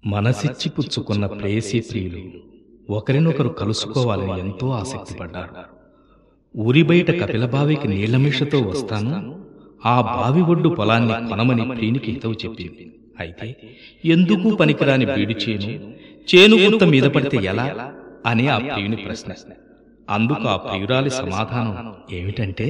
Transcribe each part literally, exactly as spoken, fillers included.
మనసిచ్చి పుచ్చుకున్న ప్రేయసీ ప్రియులు ఒకరినొకరు కలుసుకోవాలని ఎంతో ఆసక్తిపడ్డారు. ఊరి బయట కపిలబావికి నీళ్లమిషతో వస్తాను, ఆ బావి ఒడ్డు పొలాన్ని కొనమని ప్రియునికి హితవు చెప్పింది. అయితే ఎందుకు పనికిరాని బీడు చేను చేను గుంత మీద పడితే ఎలా అని ఆ ప్రియుని ప్రశ్న. అందుకు ఆ ప్రియురాలి సమాధానం ఏమిటంటే,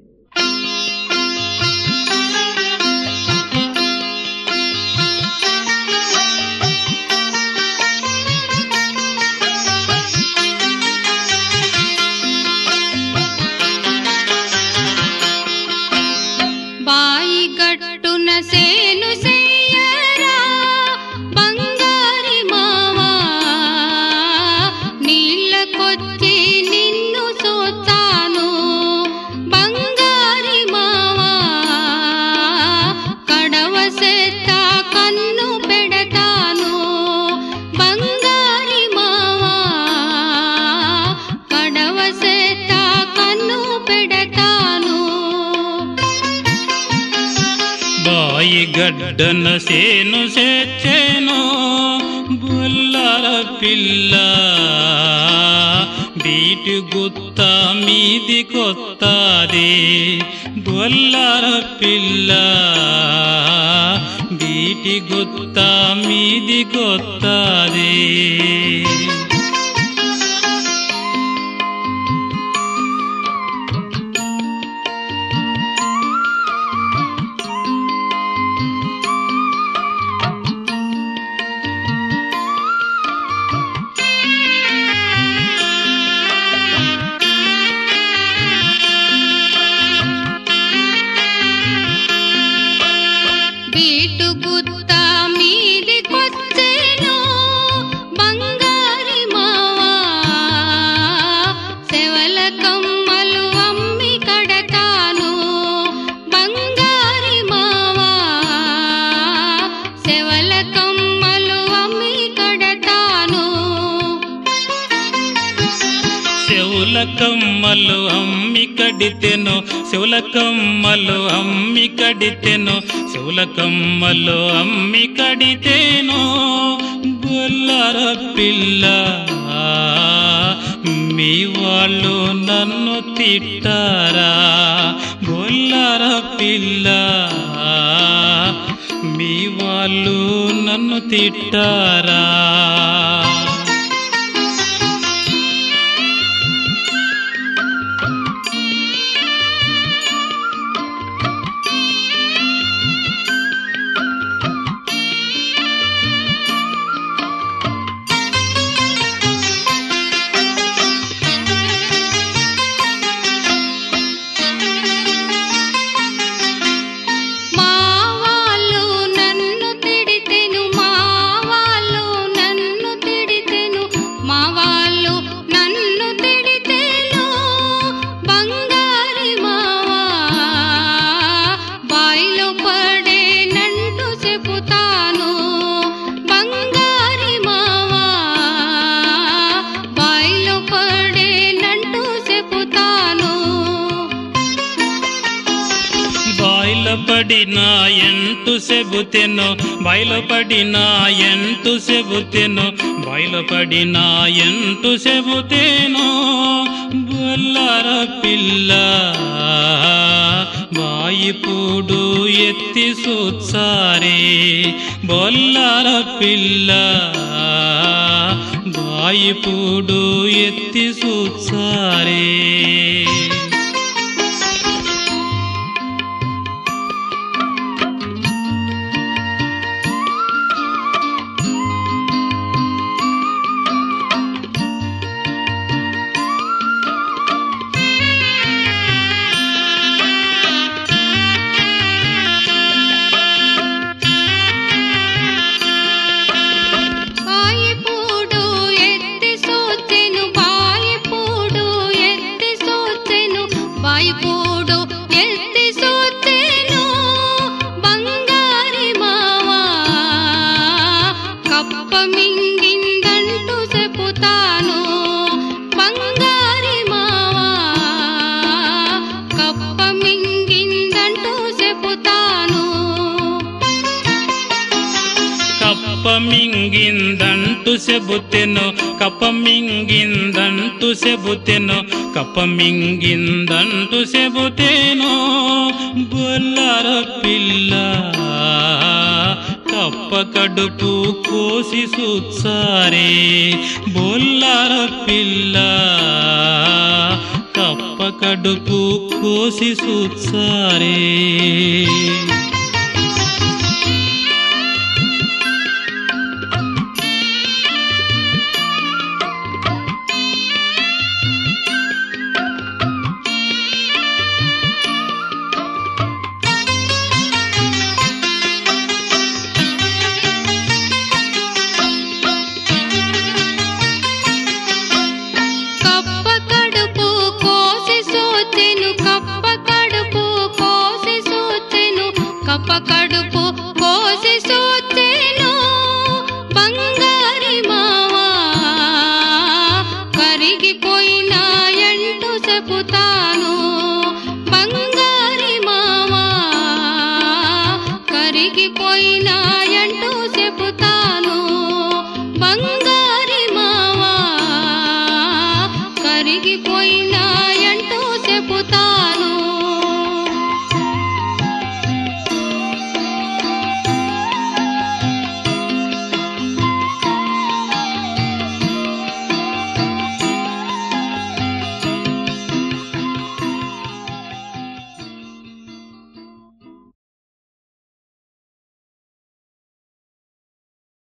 బాయి గట్టున సేను సేయరా బంగారి మావా, నీళ్ళకొచ్చి నిన్ను సోచాను బంగారి మావా, కడవ సేత కన్ను పెడతాను బంగారి మావా, కడవ సేత కన్ను పెడతాను. బాయి గడ్డన సేను సేను బొల్లర పిల్ల, బీటు గుత్త మీది కొత్తది బొల్లర పిల్ల, బీటి గుత్త మీది కొత్తది. బీటు గుత్త మీది కొచ్చెను బంగారి మావా, సెవల కమ్మలు అమ్మి కడతాను బంగారి మావా, సెవల కమ్మలు అమ్మి కడతాను. శివుల కమ్మలు అమ్మి కడితెను, శివుల కమ్మలు అమ్మి కడితెను, శివుల కమ్మలు అమ్మి కడితేను బొల్లర పిల్ల, మీ వాళ్ళు నన్ను తిట్టారా బొల్లర పిల్ల, మీ వాళ్ళు నన్ను తిట్టారా. మా వాళ్ళు నన్ను తిడితెను, మా వాళ్ళు నన్ను తిడితెను, మా వాళ్ళు నన్ను తిడితెను బంగారి మావా, బాయిలో పడేనంటూ చెబుతాను బంగారి మావా, బాయిలో పడేనంటూ చెబుతాను. బయలుపడిన ఎంటు సెబుతెను, బయలుపడిన ఎంటు సెబుతెను, బయలుపడిన ఎంటు సెబుతేను బొల్లర పిల్ల, బాయిపూడు ఎత్తి సూత్సారే బొల్లర పిల్ల, బాయిపూడు ఎత్తి సూత్సారే. బాయిపూడు ఎత్తి సోచెను, బాయిపూడు ఎత్తి సోచెను కప్ప మింగిందంటూ చెబుతెను కప్ప మింగిందంటూ చెబుతెను కప్ప మింగిందంటూ చెబుతేను బొల్లార పిల్ల కప్ప కడుపు కోసి చూచారే బొల్లార పిల్ల కప్ప కడుపు కోసి చూచారే. కప్ప కడుపు కోసి చూచెను బంగారి మావా కరిగిపోయినాయంటూ చెబుతాను బంగారి మావా కరిగిపోయినాయంటూ చెబుతాను బంగారి మావా కరిగిపోయినాయంటూ చెబుతాను.